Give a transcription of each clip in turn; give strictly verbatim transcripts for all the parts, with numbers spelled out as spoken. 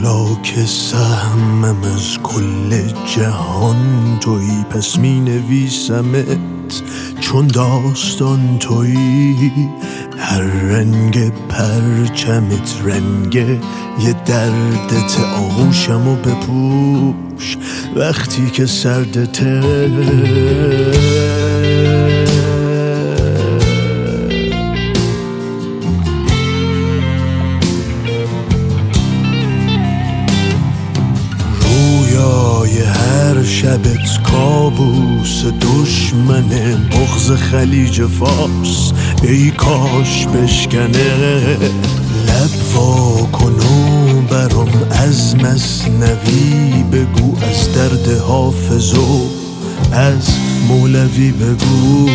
حالا که سهمم از کل جهان تویی، پس می نویسمت چون داستان تویی. هر رنگ پرچمت رنگ یه دردت، آغوشمو بپوش وقتی که سردته. هر شبت کابوس دشمنه، بغض خلیج فارس ای کاش بشکنه. لب وا کن و برام از مثنوی بگو، از درد حافظ و از مولوی بگو.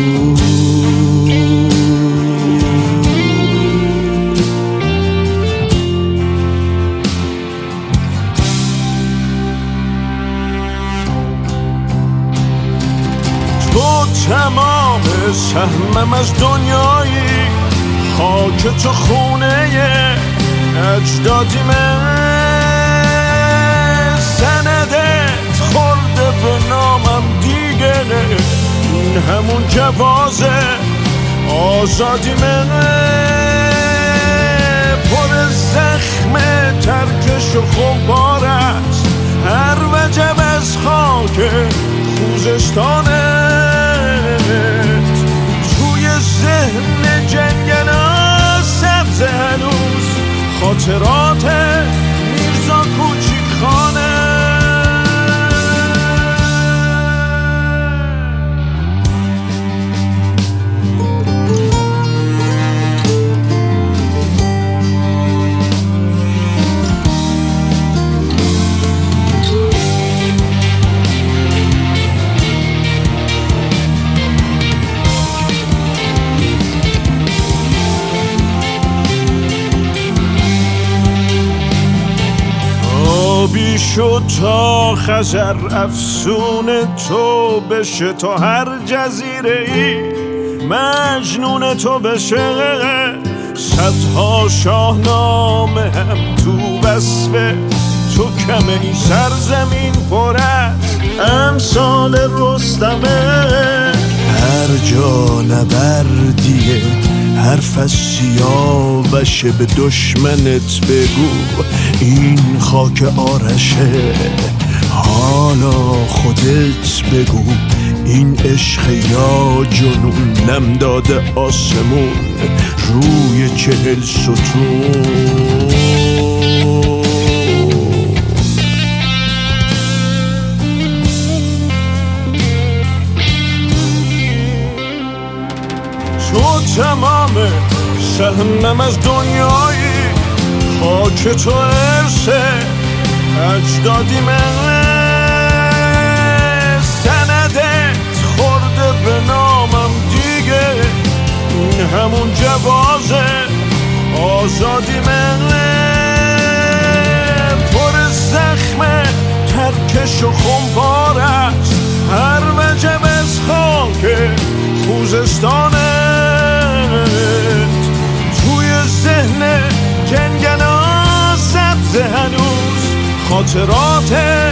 تمام سهمم از دنیایی، خاک تو خونه اجدادیمه. سندت خورده به نامم دیگه، این همون جوازه آزادیمه. پر زخم ترکش و خمار است هر وجب از خاک خوزستانه. توی ذهن جنگلا سبز هنوز خاطرات میرزا کوچیک خانه. آبی شد تا خزر افسون تو بشه، تا هر جزیره ای مجنون تو بشه. صدها شاهنامه هم تو وصف تو کمه، این سرزمین پر از امثال رستمه. هر جا نبردیه حرف از سیاوشه، به دشمنت بگو این خاک آرشه. حالا خودت بگو این عشق یا جنون، نم داده آسمون روی چهل ستون. تو تمام سهمم از دنیایی، خاک تو ارسه اجدادیمه. سندت خورده به نامم دیگه، این همون جوازه آزادیمه. پر زخم ترکش و خمپار است هر وجب از خاک خوزستانه. توی ذهن جنگلا سبز هنوز خاطرات